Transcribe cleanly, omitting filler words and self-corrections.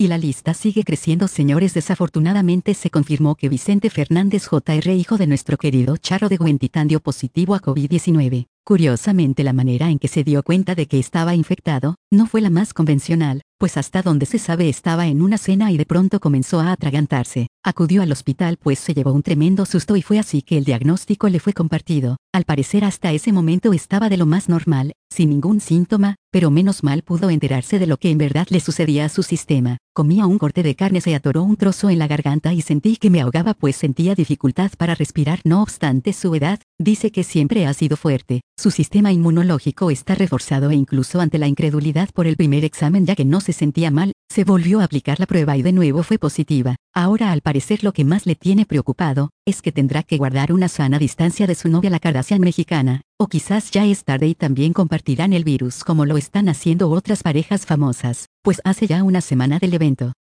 Y la lista sigue creciendo, señores. Desafortunadamente se confirmó que Vicente Fernández Jr., hijo de nuestro querido Charro de Huentitán, dio positivo a COVID-19. Curiosamente, la manera en que se dio cuenta de que estaba infectado no fue la más convencional, pues hasta donde se sabe estaba en una cena y de pronto comenzó a atragantarse. Acudió al hospital pues se llevó un tremendo susto y fue así que el diagnóstico le fue compartido. Al parecer hasta ese momento estaba de lo más normal, sin ningún síntoma, pero menos mal pudo enterarse de lo que en verdad le sucedía a su sistema. Comía un corte de carne, se atoró un trozo en la garganta y sentí que me ahogaba pues sentía dificultad para respirar. No obstante su edad, dice que siempre ha sido fuerte. Su sistema inmunológico está reforzado e incluso ante la incredulidad por el primer examen ya que no se sentía mal, se volvió a aplicar la prueba y de nuevo fue positiva. Ahora al parecer lo que más le tiene preocupado, es que tendrá que guardar una sana distancia de su novia la Kardashian mexicana, o quizás ya es tarde y también compartirán el virus como lo están haciendo otras parejas famosas, pues hace ya una semana del evento.